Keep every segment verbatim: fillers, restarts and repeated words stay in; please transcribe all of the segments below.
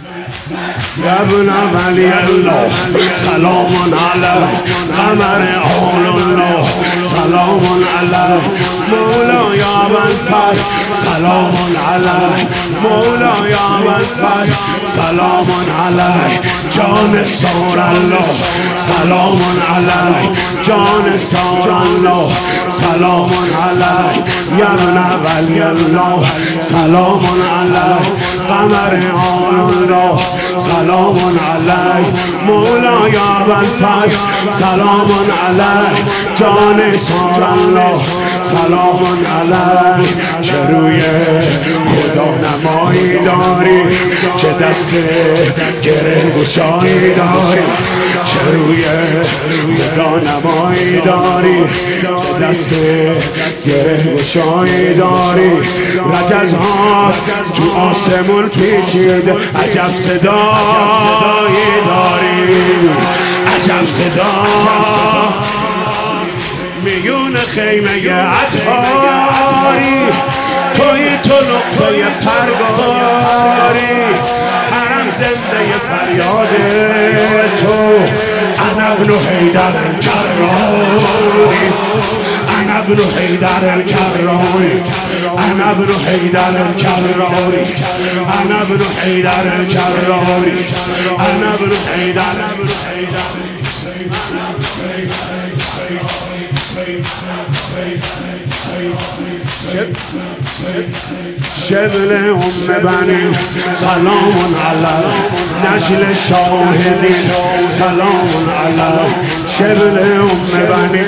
يا ابن ولي الله سلام عليك قمر آل الله سلام عليك مولا يا من فاز سلام عليك مولا يا من فاز سلام عليك جان سار الله سلام عليك جان سار الله سلام عليك يا ابن ولي الله سلام عليك قمر آل الله سلام عليك مولا يا بالفضل سلام عليك جان سار الله سلام عليك چه روی خدا نمایی داری چه دست گره گشایی داری چه روی خدا نمایی داری چه دست گره گشایی داری رجزها تو آسمون پیچیده عجب صدایی داری عجب صدا میون خیمه عطاری توی تو نقطه پرگاری حرم زنده فریاد تو انا ابن حیدر الکراری انا ابن حیدر الکراری انا ابن حیدر الکراری انا ابن حیدر الکراری انا ابن حیدر شبل ام بنی سلام علیک نجل شاهدین سلام علیک شبل ام بنی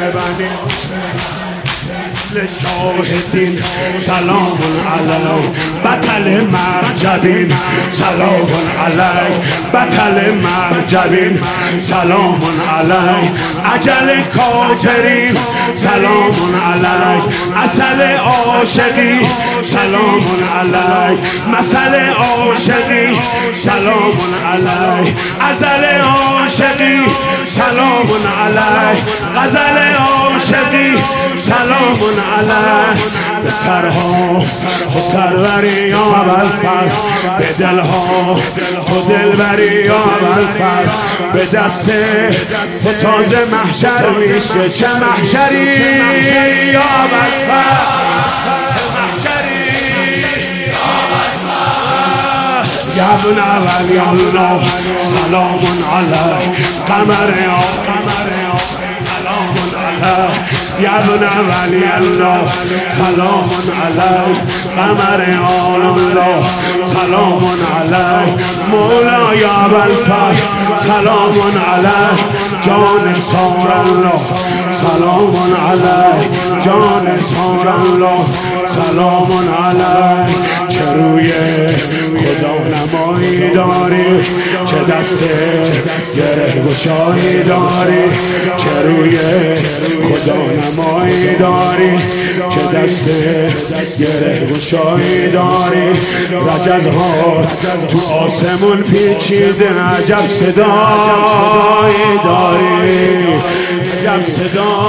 شاهدین سلام علیک بطل مرجبین سلام علیک بطل مرجبین سلام علیک اجل کافرین سلام علیک اصل عاشقی سلام علیک مثل عاشقی سلام علیک ازل عاشقی سلام علیک غزل عاشقی سلام علیک به سرها و سروری یا بالفضل به دلها و دلبری یا بالفضل به دست تو تازه محشر میشه چه محشری یا بالفضل محشری یا ابن ولی الله سلام علیک قمر قمر سلام علیک یا ابن ولی الله سلام علیک قمر آل الله سلام علیک مولا یا بالفضل سلام علیک جان سار الله سلام علیک جان سار الله سلام علیک چه روی خدا نمایی داری چه دست گره گشایی داری چه روی خدا نمایی داری چه دست گره گشایی داری رجزها تو آسمون پیچیده عجب صدایی داری عجب صدا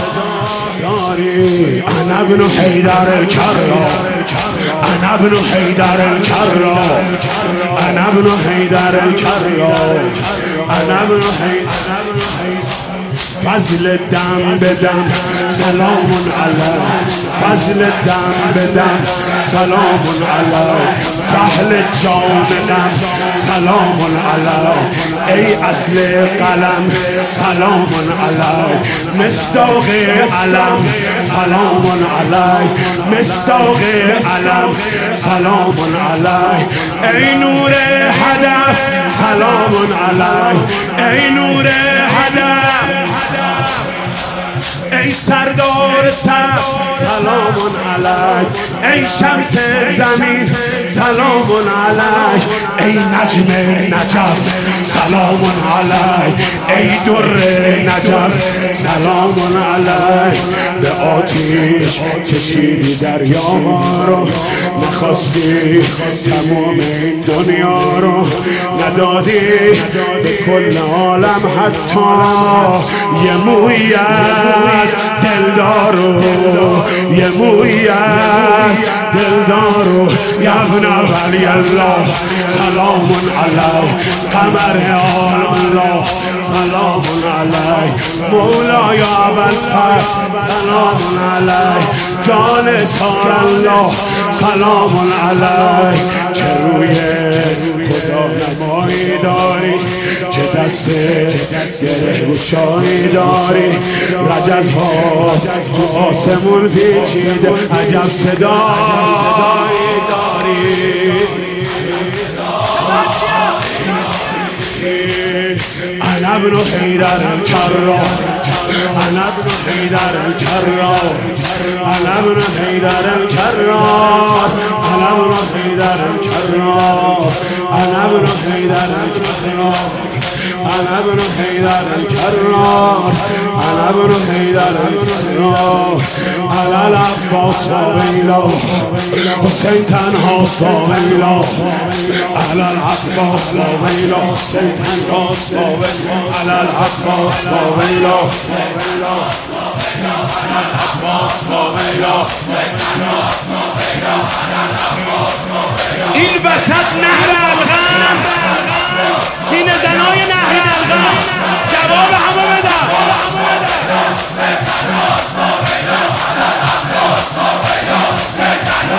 داری انا ابن حیدر الکرار انا ابن حیدر الکرار انا ابن حیدر الکرار انا ابن حیدر فضل دم بدم سلام علیک فضل دم بدم سلام علیک فحل جان دم سلام علیک ای اصل قلم سلام علیک مصداق علم سلام علیک مصداق علم سلام علیک ای نور هدف سلام علیک ای نور هدف ای سردار سر سلام علیک ای شمس زمین سلام علیک ای نجم نجف سلام علیک ای در نجف سلام علیک به آتیش کشیدی دریاها رو نخواستی تمام این دنیا رو ندادی به کل عالم حتی یه مویت از دلدارو یه موی از دلدارو یا ابن ولی الله سلام علی قمر الله سلام علی مولای ابوالفضل سلام علی جان سار الله سلام علی چه روی خدا نمایی داری چه دست گره گوشایی داری رجزها آسمون پیچیده عجب صدایی داری انا ابن حیدر الکرار انا ابن حیدر الکرار انا ابن حیدر الکرار انا ابن حیدر الکرار انا ابن حیدر الکرار انا ابن حیدر الکرار انا ابن حیدر الکرار انا العباس ویلا حسین تنها ویلا انا العباس ویلا حسین تنها على العباس ويلا این وسط نهر الغم سینه زنای نهر الغم جواب همه بدن